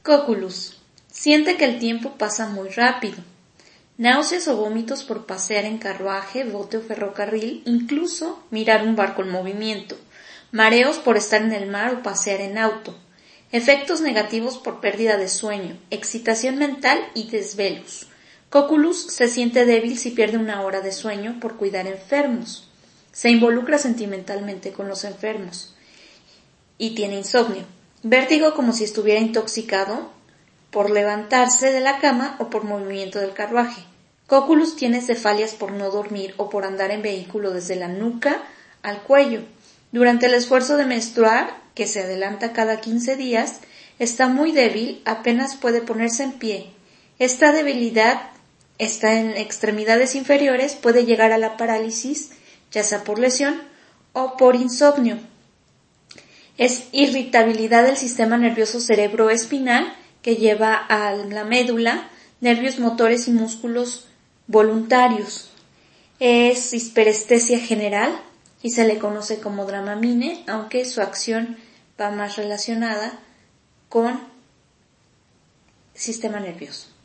Cóculus. Siente que el tiempo pasa muy rápido. Náuseas o vómitos por pasear en carruaje, bote o ferrocarril, incluso mirar un barco en movimiento. Mareos por estar en el mar o pasear en auto. Efectos negativos por pérdida de sueño, excitación mental y desvelos. Cóculus se siente débil si pierde 1 hora de sueño por cuidar enfermos. Se involucra sentimentalmente con los enfermos. Y tiene insomnio. Vértigo como si estuviera intoxicado por levantarse de la cama o por movimiento del carruaje. Cóculus tiene cefalias por no dormir o por andar en vehículo desde la nuca al cuello. Durante el esfuerzo de menstruar, que se adelanta cada 15 días, está muy débil, apenas puede ponerse en pie. Esta debilidad está en extremidades inferiores, puede llegar a la parálisis, ya sea por lesión o por insomnio. Es irritabilidad del sistema nervioso cerebroespinal que lleva a la médula, nervios motores y músculos voluntarios. Es hiperestesia general y se le conoce como Dramamine, aunque su acción va más relacionada con sistema nervioso.